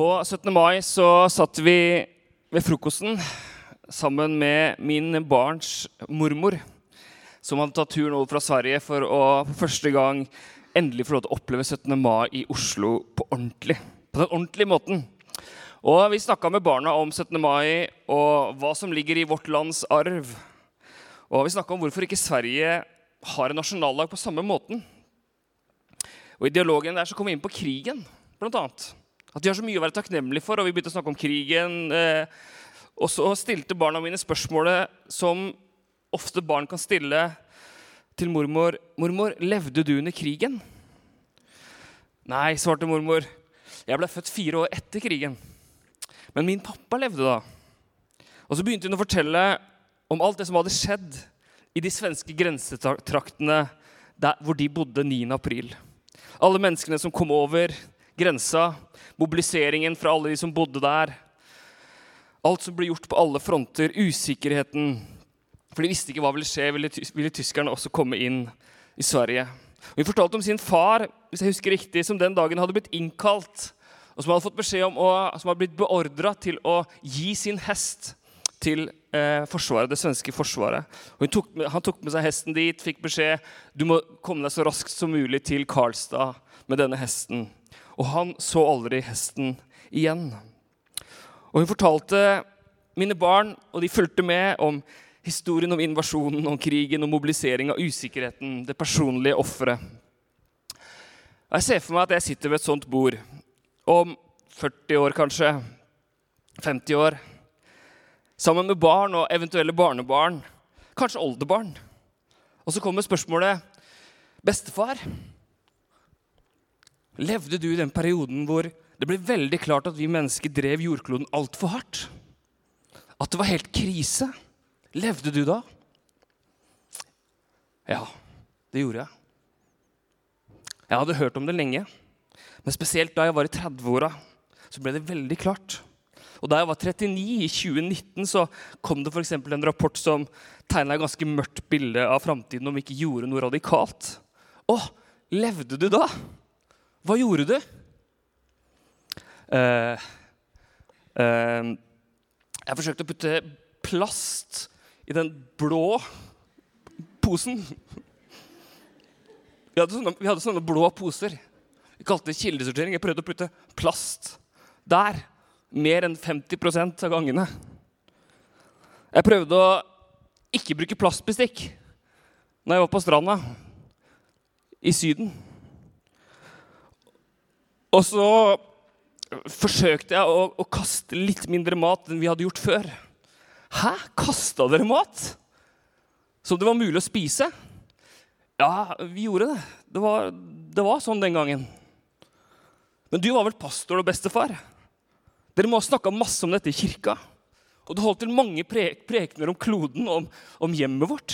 På 17. mai så satt vi ved frokosten sammen med min barns mormor, som hadde tatt turen over fra Sverige for å for første gang endelig få lov til å oppleve 17. mai i Oslo på den ordentlige måten. Og vi snakket med barna om 17. mai og hva som ligger i vårt lands arv. Og vi snakket om hvorfor ikke Sverige har en nasjonaldag på samme måten. Og i dialogen der så kom vi inn på krigen, blant annet. At vi har så mye å være takknemlige for, og vi begynte å snakke om krigen. Og så stilte barna mine spørsmålet som ofte barn kan stille til mormor. Mormor, levde du under krigen? Nei, svarte mormor. Jeg ble født 4 år etter krigen. Men min pappa levde da. Og så begynte hun å fortelle om alt det som hadde skjedd i de svenske grensetraktene hvor de bodde 9. april. Alle menneskene som kom over grensa, mobiliseringen fra alle de som bodde der. Alt som ble gjort på alle fronter, usikkerheten. For de visste ikke hva ville skje, ville tyskerne også komme inn i Sverige. Og hun fortalte om sin far, hvis jeg husker riktig, som den dagen hadde blitt innkalt, og som hadde fått beskjed om, som hadde blitt beordret til å gi sin hest til forsvaret, det svenske forsvaret. Og han tok med seg hesten dit, fikk beskjed, du må komme deg så raskt som mulig til Karlstad med denne hesten. Og han så aldri hesten igjen. Og hun fortalte mine barn, og de fulgte med om historien om invasjonen, om krigen, om mobilisering av usikkerheten, det personlige offeret. Og jeg ser for meg at jeg sitter ved et sånt bord, om 40 år kanskje, 50 år, sammen med barn og eventuelle barnebarn, kanskje oldebarn. Og så kommer spørsmålet, bestefar, levde du i den perioden hvor det ble veldig klart at vi mennesker drev jordkloden alt for hardt? At det var helt krise? Levde du da? Ja, det gjorde jeg. Jeg hadde hørt om det lenge, men spesielt da jeg var i 30-åra, så ble det veldig klart. Og da jeg var 39 i 2019, så kom det for eksempel en rapport som tegnet et ganske mørkt bilde av fremtiden om vi ikke gjorde noe radikalt. Levde du da? Hva gjorde du? Jeg forsøkte å putte plast i den blå posen. Vi hadde sånne blå poser. Vi kalte det kildesortering. Jeg prøvde å putte plast der. Mer enn 50% av gangene. Jeg prøvde å ikke bruke plastbestikk når jeg var på stranda i Syden. Og så forsøkte jeg å kaste litt mindre mat enn vi hadde gjort før. Hæ? Kastet dere mat? Som det var mulig å spise? Ja, vi gjorde det. Det var sånn den gangen. Men du var vel pastor og bestefar? Dere må ha snakket masse om dette i kirka. Og det holdt til mange prekener om kloden, om hjemmet vårt.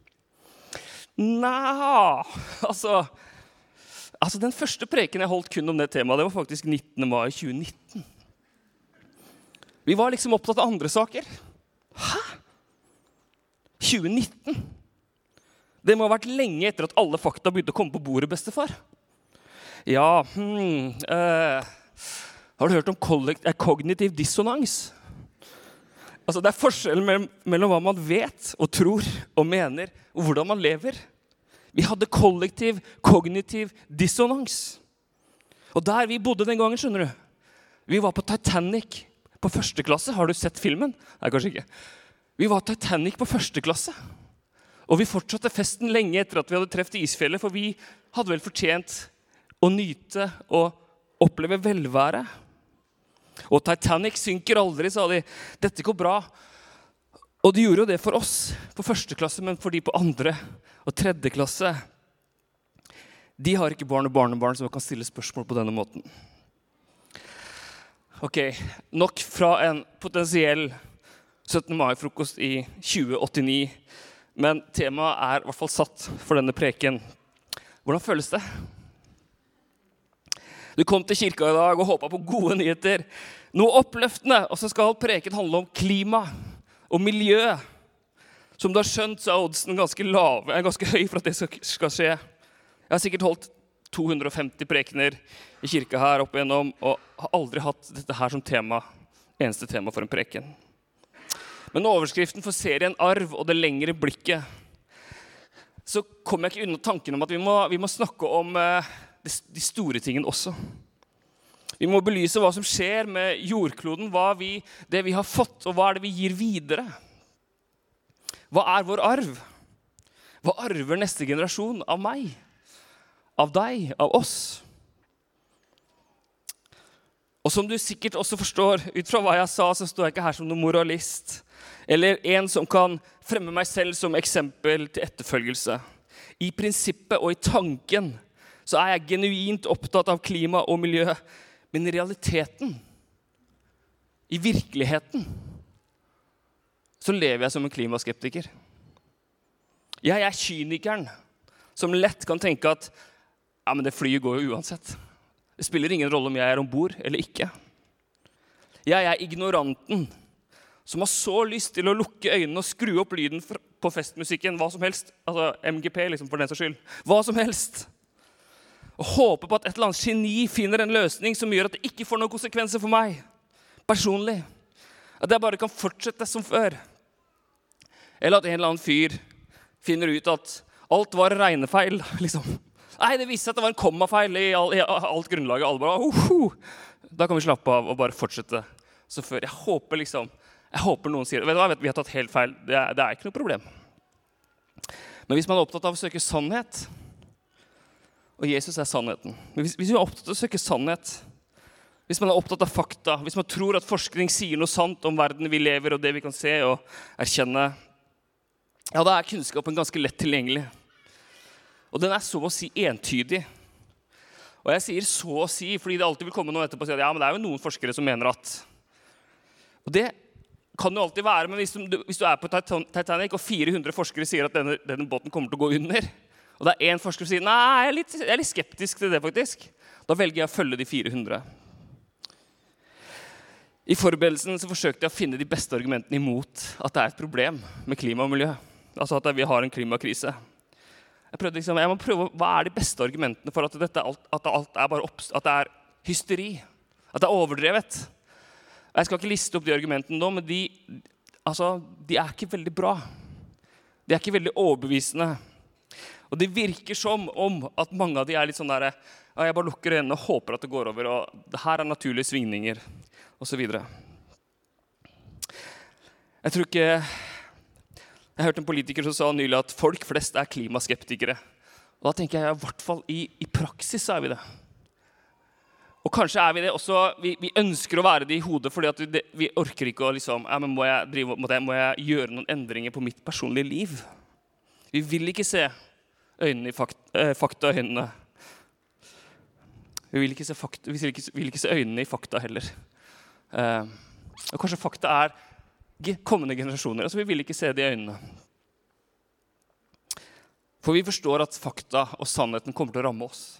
Nei, altså den første preken jeg holdt kun om det temaet, det var faktisk 19. mai 2019. Vi var liksom opptatt av andre saker. Hæ? 2019? Det må ha vært lenge etter at alle fakta begynte å komme på bordet, bestefar. Ja, har du hørt om kognitiv dissonans? Altså det er forskjellen mellom hva man vet og tror og mener, og hvordan man lever. Vi hadde kollektiv, kognitiv dissonans. Og der vi bodde den gangen, skjønner du. Vi var på Titanic på 1. klasse. Har du sett filmen? Nei, kanskje ikke. Vi var Titanic på 1. klasse. Og vi fortsatte festen lenge etter at vi hadde treft isfjellet, for vi hadde vel fortjent å nyte og oppleve velvære. Og Titanic synker aldri, sa de. Dette går bra. Og de gjorde jo det for oss på 1. klasse, men for de på 2. og 3. klasse, de har ikke barn og barnebarn som kan stille spørsmål på denne måten. Ok, nok fra en potensiell 17. mai-frokost i 2089, men temaet er i hvert fall satt for denne preken. Hvordan føles det? Du kom til kirka i dag og håpet på gode nyheter, noe oppløftende, og så skal preken handle om klima og miljø. Som du har skjønt, så er oddsen ganske høy for at det skal skje. Jeg har sikkert holdt 250 prekener i kirka her opp igjennom, og har aldri hatt dette her som tema, eneste tema for en preken. Men overskriften for serien Arv og det lengre blikket, så kommer jeg ikke unna tanken om at vi må snakke om de store tingene også. Vi må belyse hva som skjer med jordkloden, det vi har fått, og hva det vi gir videre. Hva vår arv? Hva arver neste generasjon av meg? Av deg? Av oss? Og som du sikkert også forstår, ut fra hva jeg sa, så står jeg ikke her som noen moralist, eller en som kan fremme meg selv som eksempel til etterfølgelse. I prinsippet og i tanken så jeg genuint opptatt av klima og miljø, men i realiteten, i virkeligheten, så lever jeg som en klimaskeptiker. Jeg kynikeren som lett kan tenke at ja, men det flyet går jo uansett. Det spiller ingen rolle om jeg ombord eller ikke. Jeg ignoranten som har så lyst til å lukke øynene og skru opp lyden på festmusikken, hva som helst, altså MGP liksom for den saks skyld, hva som helst. Og håper på at et eller annet geni finner en løsning som gjør at det ikke får noen konsekvenser for meg, personlig. At jeg bare kan fortsette som før. Eller at en eller annen fyr finner ut at alt var regnefeil, liksom. Nei, det viste seg at det var en kommafeil i alt grunnlaget. Alle bare, da kan vi slappe av og bare fortsette så før. Jeg håper noen sier, vet du hva, vi har tatt helt feil. Det er ikke noe problem. Men hvis man er opptatt av å søke sannhet, og Jesus er sannheten. Men hvis man er opptatt av å søke sannhet, hvis man er opptatt av fakta, hvis man tror at forskning sier noe sant om verden vi lever og det vi kan se og erkjenne, ja, da er kunnskapen ganske lett tilgjengelig. Og den er så å si entydig. Og jeg sier så å si, fordi det alltid vil komme noen etterpå og si at ja, men det er jo noen forskere som mener at. Og det kan jo alltid være, men hvis du er på Titanic og 400 forskere sier at denne båten kommer til å gå under, og det er en forsker som sier, nei, jeg er litt skeptisk til det faktisk, da velger jeg å følge de 400. I forberedelsen så forsøkte jeg å finne de beste argumentene imot at det er et problem med klima og miljø. Altså at vi har en klimakrise. Jeg må prøve, hva er de beste argumentene for at alt er bare at det er hysteri, at det er overdrevet. Jeg skal ikke liste opp de argumentene nå, men de er ikke veldig bra. De er ikke veldig overbevisende. Og det virker som om at mange av de er litt sånn der, ja, jeg bare lukker øynene og håper at det går over, og det her er naturlige svingninger, og så videre. Jeg hørte en politiker som sa nylig at folk flest er klimaskeptikere. Og da tenker jeg i hvert fall i praksis er vi det. Og kanskje er vi det også, vi ønsker å være det i hodet, fordi at vi orker ikke å liksom, ja, men må jeg gjøre noen endringer på mitt personlige liv? Vi vil ikke se øynene i faktaøynene. Vi vil ikke se øynene i fakta heller. Og kanskje fakta er kommende generasjoner, altså vi vil ikke se det i øynene. For vi forstår at fakta og sannheten kommer til å ramme oss.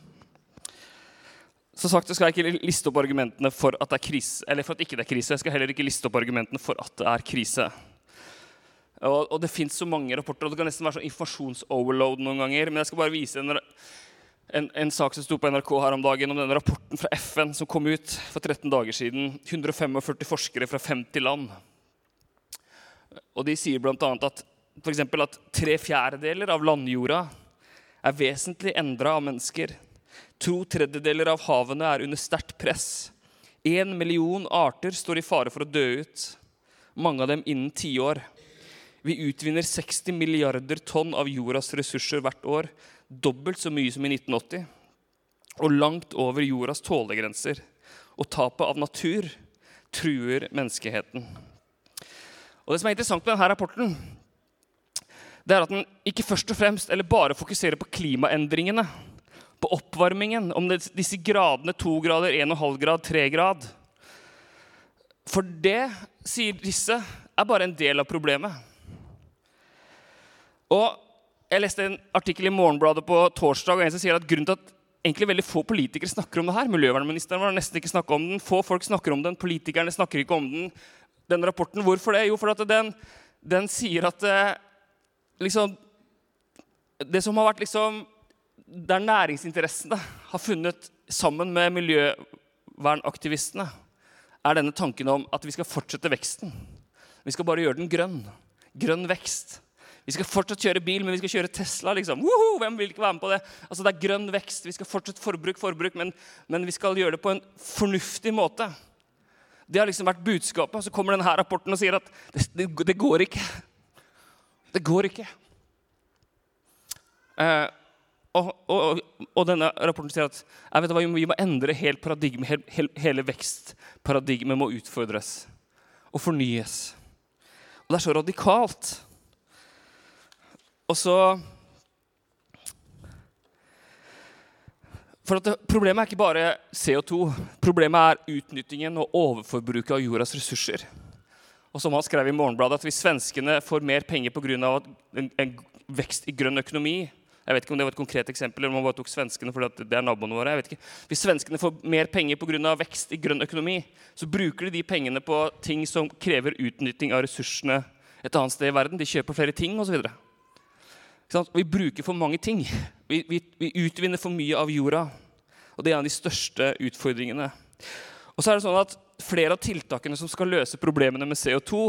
Så sagt, jeg skal ikke liste opp argumentene for at det er krise, eller for at ikke det er krise. Jeg skal heller ikke liste opp argumentene for at det er krise. Og det finnes så mange rapporter, og det kan nesten være sånn informasjonsoverload noen ganger, men jeg skal bare vise en sak som stod på NRK her om dagen om denne rapporten fra FN som kom ut for 13 dager siden. 145 forskere fra 50 land. Og de sier blant annet at for eksempel at 3/4 av landjorda er vesentlig endret av mennesker. 2/3 av havene er under sterkt press. 1 million arter står i fare for å dø ut. Mange av dem innen 10 år. Vi utvinner 60 milliarder tonn av jordas ressurser hvert år. Dobbelt så mye som i 1980. Og langt over jordas tålegrenser. Og tapet av natur truer menneskeheten. Og det som er interessant med denne rapporten, det er at den ikke først og fremst, eller bare fokuserer på klimaendringene, på oppvarmingen, om disse gradene, 2 grader, 1,5 grad, 3 grad. For det, sier disse, er bare en del av problemet. Og jeg leste en artikkel i Morgenbladet på torsdag, og en som sier at grunnen til at egentlig veldig få politikere snakker om det her, miljøvernministeren var nesten ikke snakket om den, få folk snakker om den, politikerne snakker ikke om den rapporten. Hvorfor det? Jo, for at den sier at liksom, det som har vært liksom, der næringsinteressene har funnet sammen med miljøvernaktivistene, denne tanken om at vi skal fortsette veksten. Vi skal bare gjøre den grønn. Grønn vekst. Vi skal fortsatt kjøre bil, men vi skal kjøre Tesla, liksom. Woho! Hvem vil ikke være med på det? Altså, det grønn vekst. Vi skal fortsette forbruk, men vi skal gjøre det på en fornuftig måte. Det har liksom vært budskapet, og så kommer denne rapporten og sier at det går ikke. Det går ikke. Og denne rapporten sier at jeg vet hva, vi må endre helt paradigme, hele vekstparadigmet må utfordres og fornyes. Og det så radikalt. Og så for at problemet ikke bare CO2, problemet utnyttingen og overforbruket av jordas ressurser. Og som han skrev i Morgenbladet, at hvis svenskene får mer penger på grunn av en vekst i grønn økonomi, jeg vet ikke om det var et konkret eksempel, eller om man bare tok svenskene fordi det naboene våre, jeg vet ikke. Hvis svenskene får mer penger på grunn av vekst i grønn økonomi, så bruker de pengene på ting som krever utnytting av ressursene et annet sted i verden. De kjøper flere ting og så videre. Vi bruker for mange ting. Vi utvinner for mye av jorda, og det en av de største utfordringene. Og så det sånn at flere av tiltakene som skal løse problemene med CO2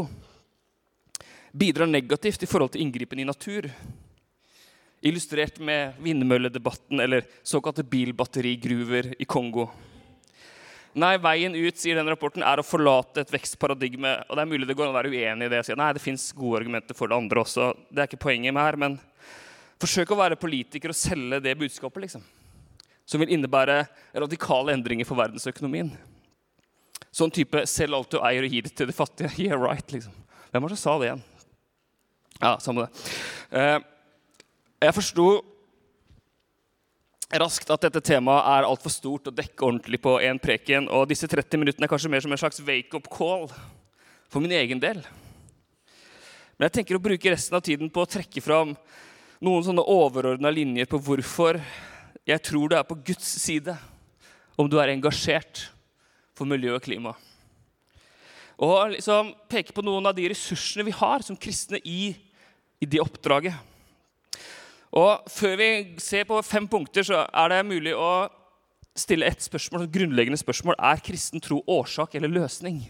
bidrar negativt i forhold til inngripen i natur. Illustrert med vindmølledebatten eller såkalte bilbatterigruver i Kongo. Nei, veien ut, sier denne rapporten, å forlate et vekstparadigme, og det mulig det går an å være uenig i det. Nei, det finnes gode argumenter for det andre også. Det ikke poenget med her, men forsøk å være politiker og selge det budskapet, liksom. Som vil innebære radikale endringer for verdensøkonomien. Sånn type, selg alt du eier og gi det til de fattige. Yeah, right, liksom. Hvem var det som sa det igjen? Ja, samme det. Jeg forstod raskt at dette temaet alt for stort å dekke ordentlig på en preken, og disse 30 minuttene kanskje mer som en slags wake-up call for min egen del. Men jeg tenker å bruke resten av tiden på å trekke fram noen sånne overordnede linjer på hvorfor jeg tror det på Guds side om du engasjert for miljø og klima. Og liksom peke på noen av de ressursene vi har som kristne i det oppdraget. Og før vi ser på 5 punkter, så det mulig å stille et spørsmål, et grunnleggende spørsmål. Kristen tro årsak eller løsning?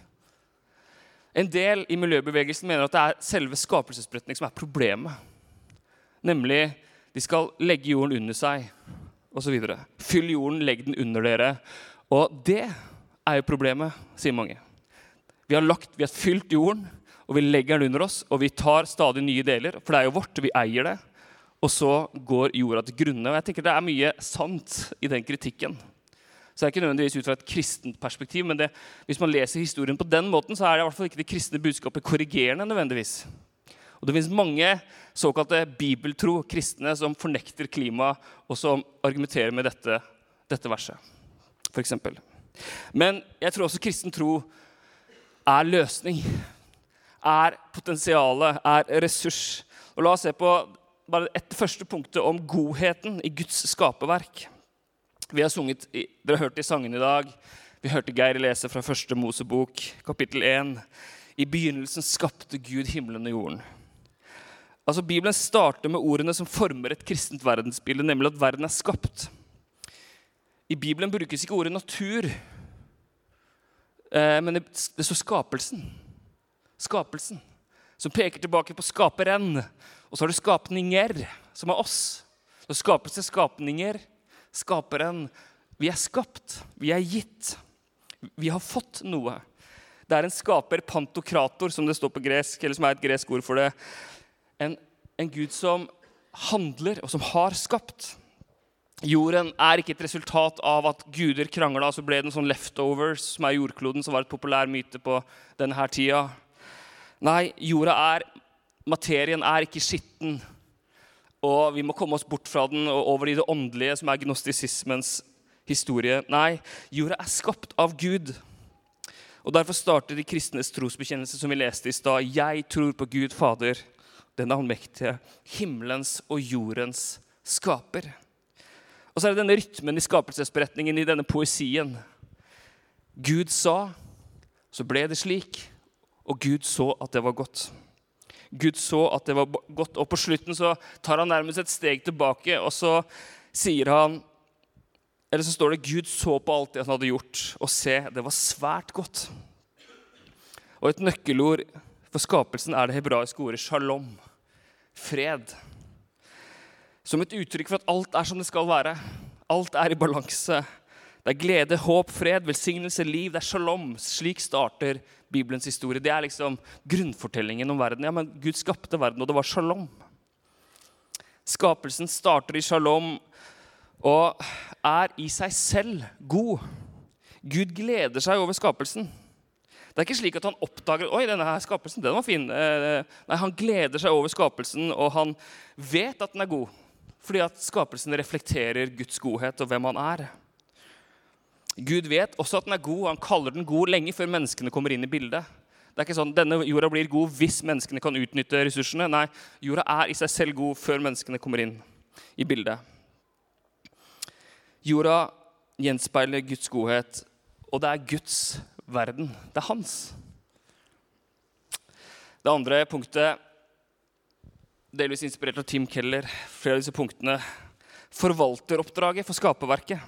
En del i miljøbevegelsen mener at det selve skapelsesberetningen som problemet. Nemlig, de skal legge jorden under seg, og så videre. Fyll jorden, legg den under dere. Og det jo problemet, sier mange. Vi har fylt jorden, og vi legger den under oss, og vi tar stadig nye deler, for det jo vårt, vi eier det. Og så går jorda til grunne. Og jeg tenker det mye sant i den kritikken. Så det ikke nødvendigvis ut fra et kristent perspektiv, men hvis man leser historien på den måten, så det i hvert fall ikke det kristne budskapet korrigerende nødvendigvis. Og det finnes mange såkalte bibeltro kristne som fornekter klima, og som argumenterer med dette verset, for eksempel. Men jeg tror også kristen tro løsning, potensialet, ressurs. Og la oss se på bare et første punktet om godheten i Guds skaperverk. Vi har sunget, dere har hørt i sangen i dag, vi hørte Geir lese fra 1. Mosebok, kapittel 1. I begynnelsen skapte Gud himmelen og jorden. Altså, Bibelen starter med ordene som former et kristent verdensbilde, nemlig at verden skapt. I Bibelen brukes ikke ordet natur, men det så skapelsen. Skapelsen, som peker tilbake på skaperen. Og så har du skapninger, som oss. Så skapelse, skapninger, skaperen. Vi skapt, vi gitt. Vi har fått noe. Det en skaper, pantokrator, som det står på gresk, eller som et gresk ord for det. En Gud som handler, og som har skapt. Jorden ikke et resultat av at guder kranglet, og så ble det sånn leftovers, som jordkloden, som var et populær myte på denne her tida. Nei, jorda materien ikke skitten, og vi må komme oss bort fra den og over i det åndelige, som gnostisismens historie. Nei, jorda skapt av Gud. Og derfor starter de kristnes trosbekjennelse, som vi leste i stad. Jeg tror på Gud, Fader, den allmektige, himmelens og jordens skaper. Og så det denne rytmen i skapelsesberetningen, i denne poesien. Gud sa, så ble det slik, og Gud så at det var godt. Gud så at det var godt, og på slutten så tar han nærmest et steg tilbake, og så sier han, eller så står det, Gud så på alt det han hadde gjort, og se, det var svært godt. Og et nøkkelord for skapelsen det hebraiske ordet shalom, fred. Som et uttrykk for at alt som det skal være. Alt i balanse. Det glede, håp, fred, velsignelse, liv. Det shalom. Slik starter Bibelens historie. Det liksom grunnfortellingen om verden. Ja, men Gud skapte verden, og det var shalom. Skapelsen starter i shalom, og i seg selv god. Gud gleder seg over skapelsen. Det ikke slik at han oppdager, oi, denne her skapelsen, den var fin. Nei, han gleder seg over skapelsen, og han vet at den god. Fordi at skapelsen reflekterer Guds godhet og hvem han Gud vet også at den god, han kaller den god lenge før menneskene kommer inn i bildet. Det ikke sånn, denne jorda blir god hvis menneskene kan utnytte ressursene. Nei, jorda i seg selv god før menneskene kommer inn i bildet. Jorda gjenspeiler Guds godhet, og det Guds verden. Det hans. Det andre punktet, delvis inspirert av Tim Keller, flere av disse punktene, forvalteroppdraget for skaperverket.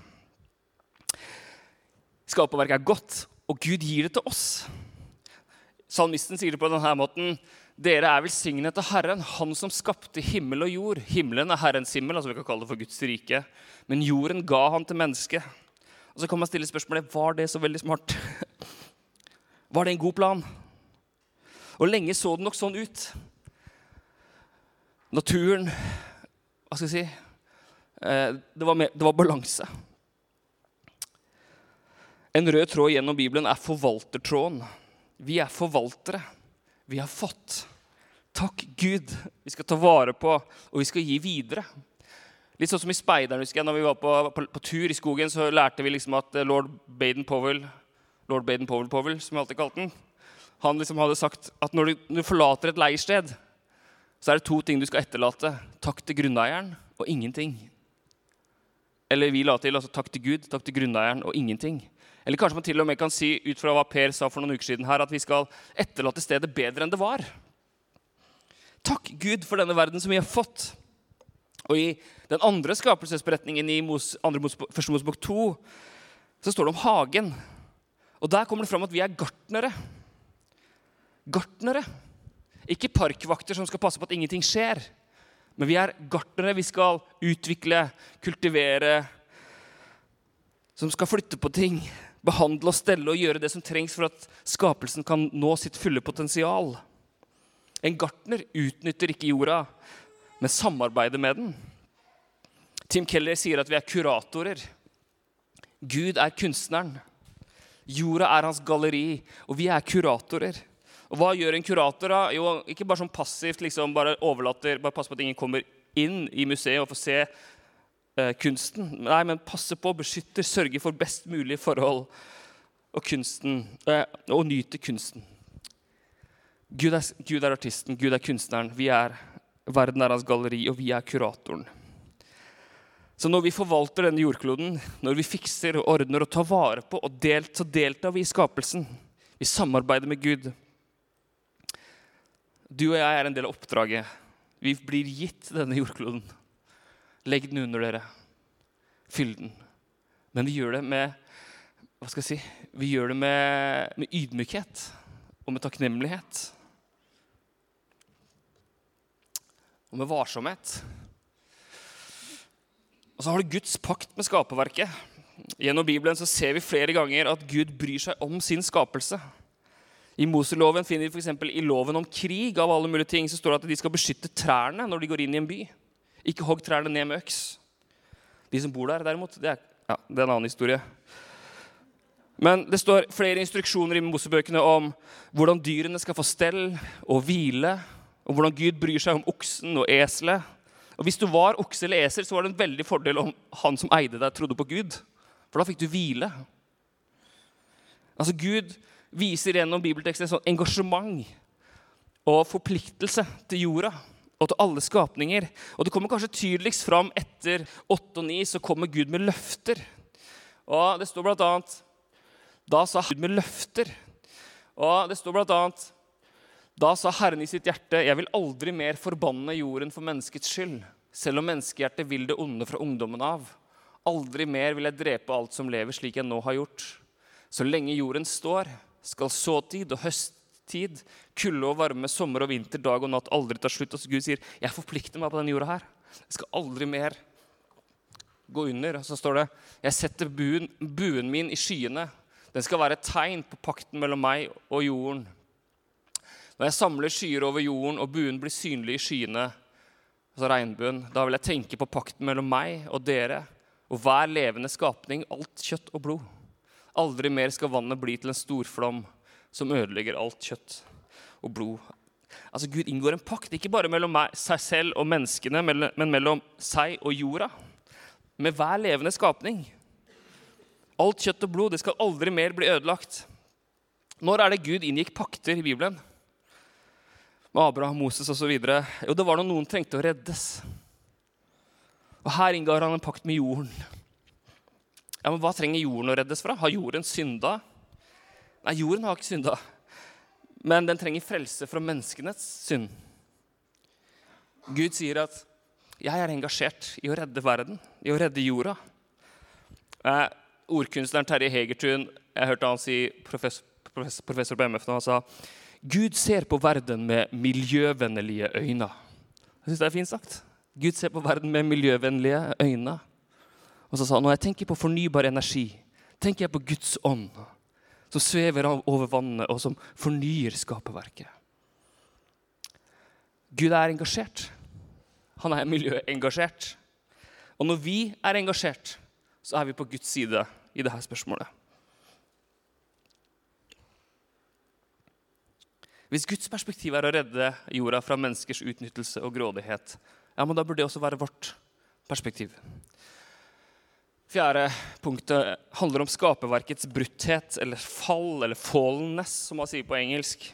Skaperverket godt, og Gud gir det til oss. Salmisten sier det på denne måten, dere velsignet av Herren, han som skapte himmel og jord. Himmelen Herrens himmel, altså vi kan kalle det for Guds rike, men jorden ga han til mennesket. Og så kan man stille spørsmålet, var det så veldig smart? Var det en god plan? Og lenge så det nok sånn ut. Naturen, hva skal jeg si, det var balanse. En rød tråd gjennom Bibelen forvaltertråden. Vi forvaltere. Vi har fått. Takk Gud. Vi skal ta vare på, og vi skal gi videre. Litt sånn som i speideren, husker jeg, når vi var på tur i skogen, så lærte vi liksom at Lord Baden-Powell, som jeg alltid kalte den, han liksom hadde sagt at når du forlater et leirsted, så det 2 ting du skal etterlate. Takk til grunneieren og ingenting. Eller vi la til, altså takk til Gud, takk til grunneieren og ingenting. Eller kanskje man til og med kan si, ut fra hva Per sa for noen uker siden her, at vi skal etterlate stedet bedre enn det var. Takk Gud for denne verden som vi har fått. Og i den andre skapelsesberetningen i 1. Mosebok 2, så står det om hagen. Og der kommer det fram at vi gartnere. Gartnere. Ikke parkvakter som skal passe på at ingenting skjer. Men vi gartnere, vi skal utvikle, kultivere, som skal flytte på ting, behandle og stelle og gjøre det som trengs for at skapelsen kan nå sitt fulle potensial. En gartner utnytter ikke jorda, men samarbeider med den. Tim Keller sier at vi kuratorer. Gud kunstneren. Jorda hans galleri, og vi kuratorer. Og hva gjør en kurator da? Jo, ikke bare sånn passivt, liksom bare overlater, bare passe på at ingen kommer inn i museet og får se kunsten. Nei, men passe på, beskytter, sørger for best mulig forhold og kunsten, og nyter kunsten. Gud artisten, Gud kunstneren, vi verden hans galleri, og vi kuratoren. Så når vi forvalter denne jordkloden, når vi fikser og ordner og tar vare på, og så deltar vi i skapelsen. Vi samarbeider med Gud. Du og jeg en del av oppdraget. Vi blir gitt denne jordkloden. Legg den under dere. Fyll den. Men vi gjør det med, hva skal jeg si? Vi gjør det med ydmykhet og med takknemlighet. Og med varsomhet. Og så har du Guds pakt med skaperverket. Gjennom Bibelen så ser vi flere ganger at Gud bryr seg om sin skapelse. I Moseloven finner vi for eksempel i loven om krig av alle mulige ting, så står det at de skal beskytte trærne når de går inn i en by. Ikke hogg trærne ned med øks. De som bor der derimot, det en annen historie. Men det står flere instruksjoner i Mosebøkene om hvordan dyrene skal få stell og hvile, og hvordan Gud bryr seg om oksen og eselet. Og hvis du var okse eller esel, så var det en veldig fordel om han som eide deg trodde på Gud. For da fikk du hvile. Altså Gud viser gjennom bibelteksten et sånt engasjement og forpliktelse til jorda og til alle skapninger. Og det kommer kanskje tydeligst fram etter 8 og 9, så kommer Gud med løfter. Og det står blant annet, da sa Gud med løfter. Og det står blant annet, da sa Herren i sitt hjerte, jeg vil aldri mer forbanne jorden for menneskets skyld. Selv om menneskehjertet vil det onde fra ungdommen av. Aldri mer vil jeg drepe alt som lever slik jeg nå har gjort. Så lenge jorden står, skal såtid og høsttid, kulde og varme, sommer og vinter, dag og natt aldri ta slutt. Og så Gud sier, jeg forplikter meg på denne jorda her. Jeg skal aldri mer gå under. Og så står det, jeg setter buen min i skyene. Den skal være et tegn på pakten mellom meg og jorden. Når jeg samler skyer over jorden, og buen blir synlig i skyene, altså regnbuen, da vil jeg tenke på pakten mellom meg og dere, og hver levende skapning, alt kjøtt og blod. Aldri mer skal vannet bli til en storflom som ødelegger alt kjøtt og blod. Altså Gud inngår en pakt, ikke bare mellom seg selv og menneskene, men mellom seg og jorda, med hver levende skapning. Alt kjøtt og blod, det skal aldri mer bli ødelagt. Når er det Gud inngikk pakter i Bibelen? Med Abraham, Moses og så videre. Jo, det var når noen trengte å reddes. Og her inngår han en pakt med jorden. Ja, men hva trenger jorden å reddes fra? Har jorden synda? Nei, jorden har ikke synda. Men den trenger frelse fra menneskenes synd. Gud sier at jeg er engasjert i å redde verden, i å redde jorda. Ordkunstneren Terje Hegertun, jeg hørte han si, professor på MF, han sa, Gud ser på verden med miljøvennlige øyne. Jeg synes det er fint sagt. Gud ser på verden med miljøvennlige øyne. Og så sa han, når jeg tenker på fornybar energi, tenker jeg på Guds ånd, som svever over vannet og som fornyer skaperverket. Gud er engasjert. Han er miljøengasjert. Og når vi er engasjert, så er vi på Guds side i dette spørsmålet. Hvis Guds perspektiv er å redde jorda fra menneskers utnyttelse og grådighet, ja, men da burde det også være vårt perspektiv. 4. punktet handler om skaperverkets brutthet, eller fall, eller fallenness, som man sier på engelsk.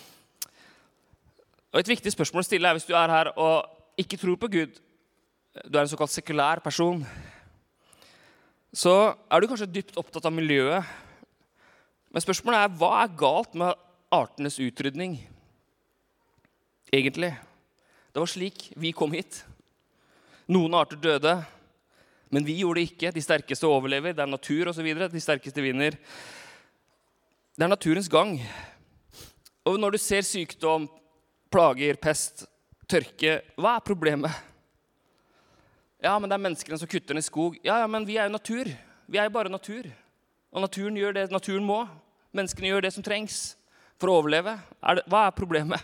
Og et viktig spørsmål å stille er, hvis du er her og ikke tror på Gud, du er en såkalt sekulær person, så er du kanskje dypt opptatt av miljøet. Men spørsmålet er, hva er galt med artenes utrydning? Egentlig. Det var slik vi kom hit. Noen arter døde, men vi gjorde det ikke. De sterkeste overlever, det er natur og så videre. De sterkeste vinner. Det er naturens gang. Og når du ser sykdom, plager, pest, tørke, hva er problemet? Ja, men det er menneskene som kutter ned skog. Ja, men vi er jo natur. Vi er jo bare natur. Og naturen gjør det naturen må. Menneskene gjør det som trengs for å overleve. Hva er problemet?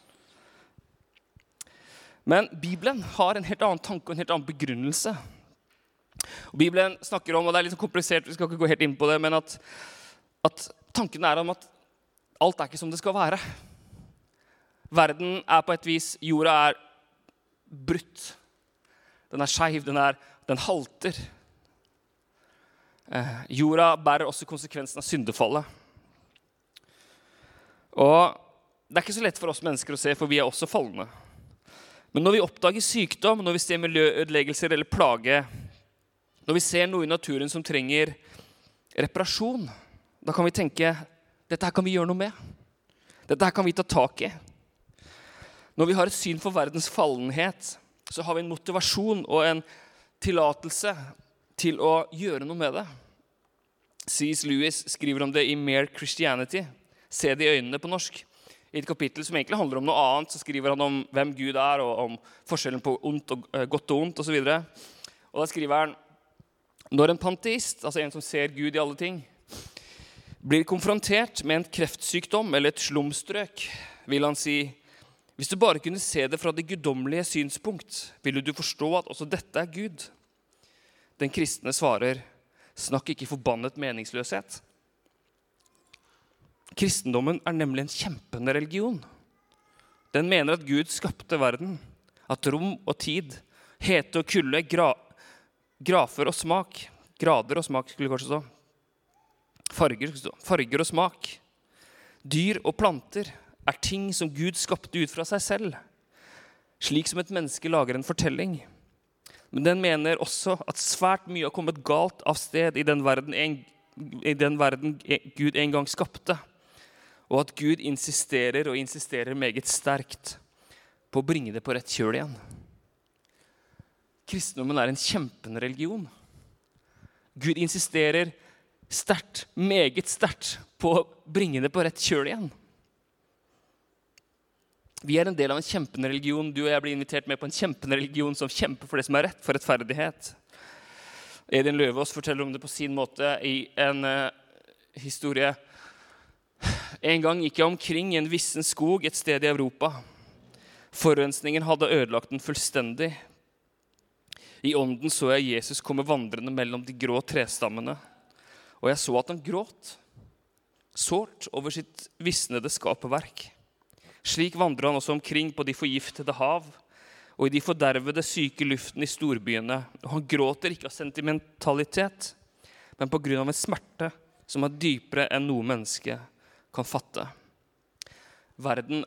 Men Bibelen har en helt annen tanke og en helt annen begrunnelse. Og Bibelen snakker om, og det er litt komplisert, vi skal ikke gå helt inn på det, men at tanken er om at alt er ikke som det skal være. Verden er på et vis, jorda er brutt. Den er skeiv, den halter. Jorda bærer også konsekvensen av syndefallet. Og det er ikke så lett for oss mennesker å se, for vi er også fallende. Men når vi oppdager sykdom, når vi ser miljøødeleggelser eller plage, når vi ser noe i naturen som trenger reparasjon, da kan vi tenke, dette her kan vi gjøre noe med. Dette her kan vi ta tak i. Når vi har et syn for verdens fallenhet, så har vi en motivasjon og en tillatelse til å gjøre noe med det. C.S. Lewis skriver om det i Mere Christianity, Se det i øynene på norsk. I et kapittel som egentlig handler om noe annet, så skriver han om hvem Gud er, og om forskjellen på godt og ondt, og så videre. Og da skriver han, når en panteist, altså en som ser Gud i alle ting, blir konfrontert med en kreftsykdom eller et slumstrøk, vil han si, hvis du bare kunne se det fra det guddommelige synspunkt, ville du forstå at også dette er Gud. Den kristne svarer, snakk ikke forbannet meningsløshet. Kristendommen er nemlig en kjempende religion. Den mener at Gud skapte verden, at rom og tid, hete og kulde, grafer og smak, grader og smak skulle kanskje stå, farger og smak, dyr og planter er ting som Gud skapte ut fra seg selv, slik som et menneske lager en fortelling. Men den mener også at svært mye har kommet galt av sted i den verden Gud en gang skapte, og at Gud insisterer meget sterkt på å bringe det på rett kjøl igjen. kristendommen en kjempende religion. Gud insisterer sterkt, meget sterkt, på å bringe det på rett kjøl igjen. Vi en del av en kjempende religion. Du og jeg blir invitert med på en kjempende religion som kjemper for det som rett, for rettferdighet. Edin Løvaas forteller om det på sin måte i en historie. En gang gikk jeg omkring i en vissen skog et sted i Europa. Forurensningen hadde ødelagt den fullstendig. I ånden så jeg Jesus komme vandrende mellom de grå trestammene, og jeg så at han gråt, sårt over sitt visnede skaperverk. Slik vandrer han også omkring på de forgiftede hav, og i de fordervede syke luften i storbyene. Og han gråter ikke av sentimentalitet, men på grunn av en smerte som dypere enn noe menneske kan fatte. Verden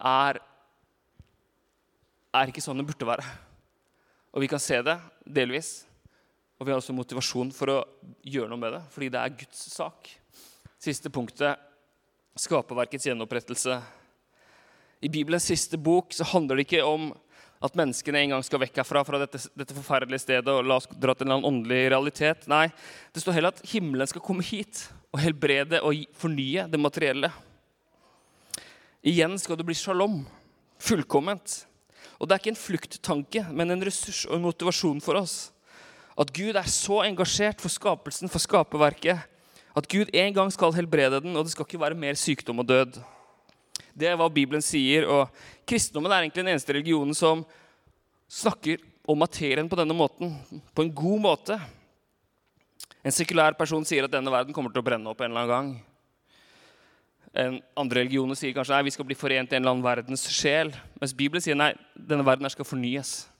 ikke sånn det burde være. Og vi kan se det, delvis. Og vi har også motivasjon for å gjøre noe med det, fordi det Guds sak. Siste punktet, skaperverkets gjenopprettelse. I Bibelens siste bok så handler det ikke om at menneskene en gang skal vekk herfra fra dette forferdelige stedet og la oss dra til en eller annen åndelig realitet. Nei, det står heller at himmelen skal komme hit og helbrede og fornye det materielle. Igjen skal det bli shalom, fullkomment. Og det ikke en flukttanke, men en ressurs og en motivasjon for oss. At Gud så engasjert for skapelsen, for skaperverket, at Gud en gang skal helbrede den, og det skal ikke være mer sykdom og død. Det hva Bibelen sier, og kristendommen egentlig den eneste religionen som snakker om materien på denne måten, på en god måte. En sekulær person sier at denne verden kommer til å brenne opp en eller annen gang. En andre religioner sier kanskje, nei, vi skal bli forent i en eller annen verdens sjel, mens Bibelen sier, nei, denne verden skal fornyes.